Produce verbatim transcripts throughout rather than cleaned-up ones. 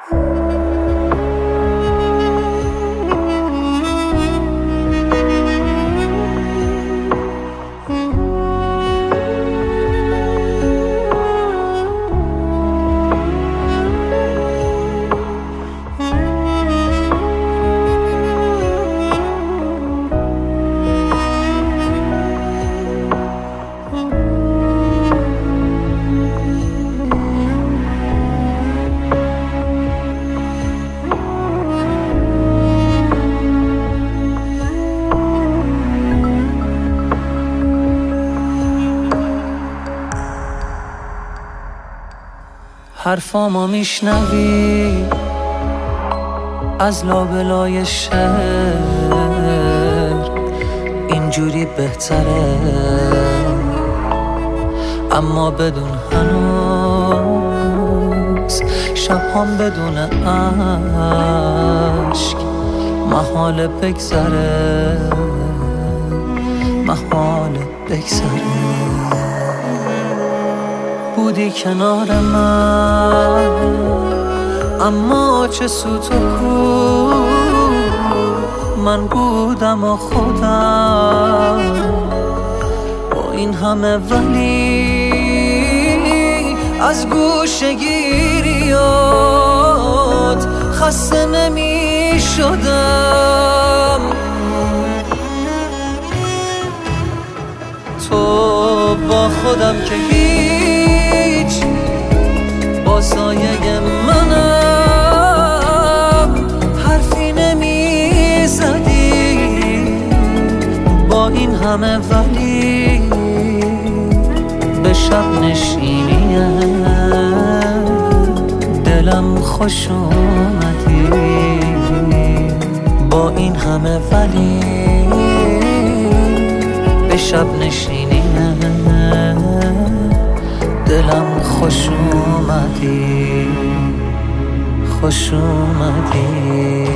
حرفامو میشنوی از لابلای شهر، اینجوری بهتره، اما بدون هنوز شبهام بدون عشق محال بگذره، محال بگذره. بودی کنار من اما چه سوت و کو، من بودم و خودم با این همه، ولی از گوشه‌گیریات خسته نمی شدم. تو با خودم که هیچ، با سایه منم حرفی نمی زدی با این همه، ولی به شب نشینی دلم خوش اومدی. با این همه ولی به شب نشینی دلم خوش اومدی، خوش اومدی.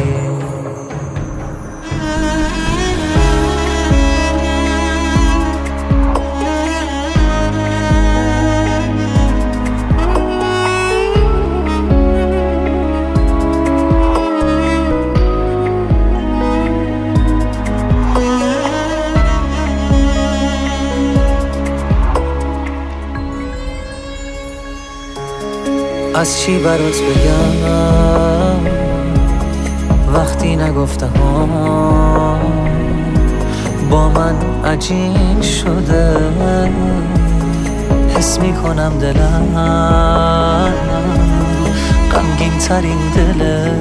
از چی برات بگم وقتی نگفتم با من عجین شده، حس میکنم دلم غمگین ترین دل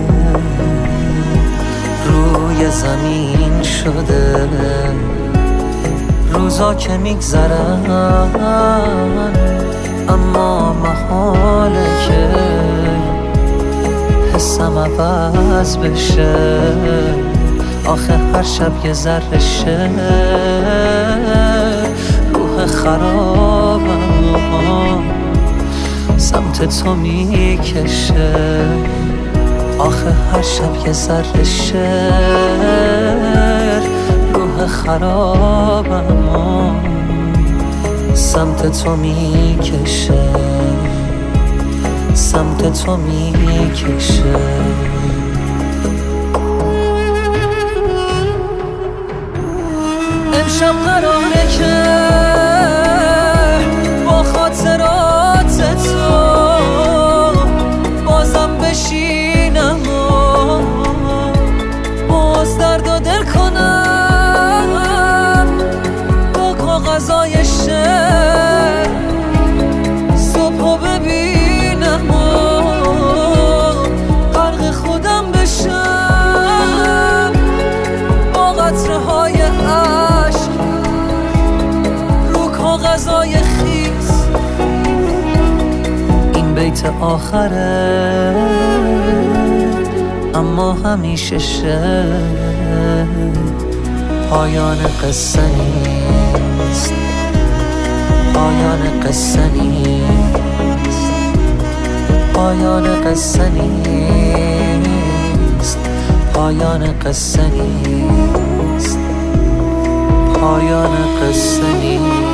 روی زمین شده. روزا که میگذرن اما محاله که حسم عوض بشه. آخه هر شب یه ذره شه روح خرابم سمت تو میکشه. آخه هر شب یه ذره شه روح خرابم سمت تو میکشه، سمت تو میکشه. امشب قراره که با خاطرات تو بازم بشینم و باز درد و دل کنم با کاغذای شعر صبحو ببینم و غرق خودم بشم با قطره های عشق رو کاغذای خیس. این بیت آخره اما همیشه شه پایان قصه نیست، پایان قصه نیست، پایان قصه نیست، پایان قصه نیست، پایان قصه نیست.